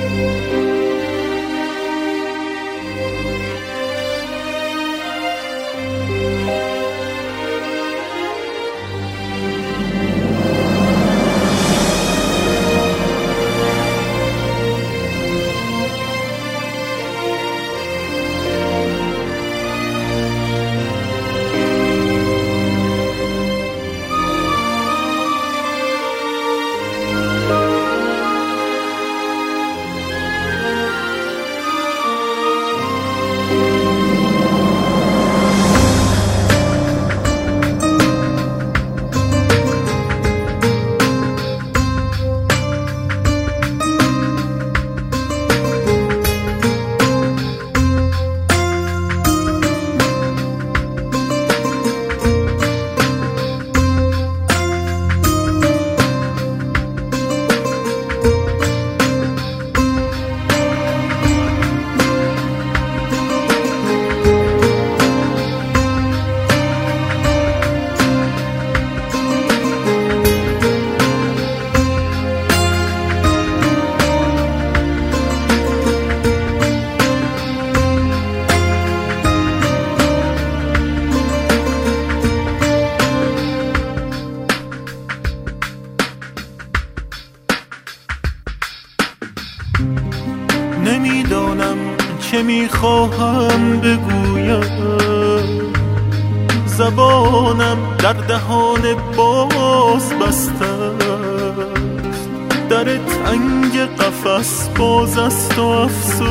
نمیدانم چه میخواهم بگویم، زبانم در دهان باز بسته است. در تنگ قفس باز است و افسوس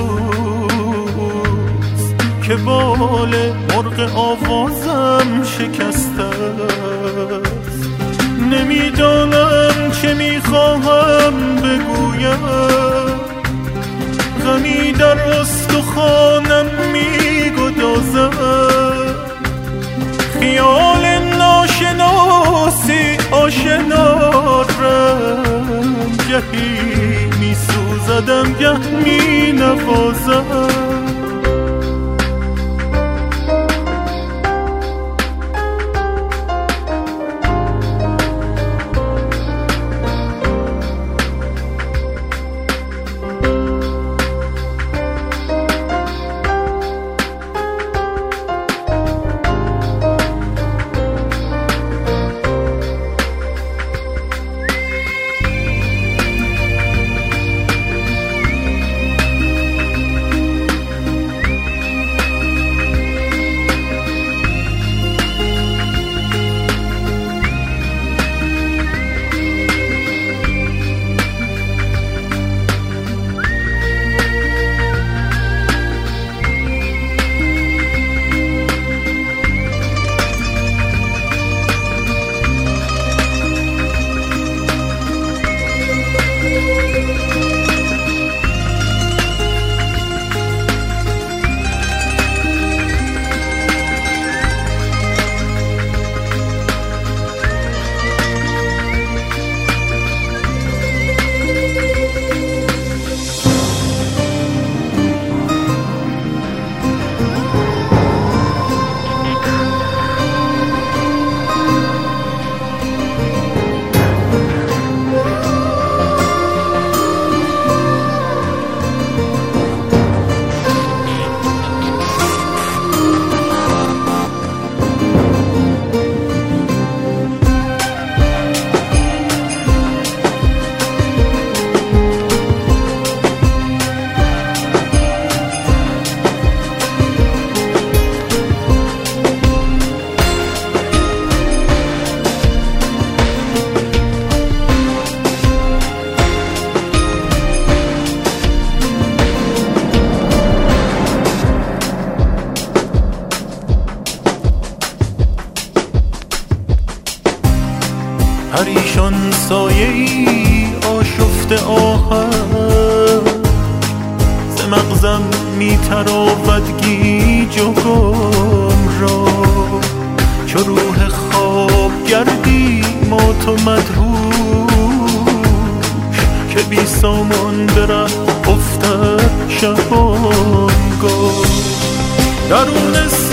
که بال مرغ آوازم شکسته است. نمیدانم چه میخواهم بگویم، غمی در استخوانم میگدازد. خیال ناشناسی آشنا رم، گهی میسوزدم گه مینوازد. پریشان سایه‌ای آشفته آهن، ز مغزم میتراود گیج و گم را. چو روح خواب گردی مات و مدهوش، که بی سامان به ره افتد شبانگاه. درون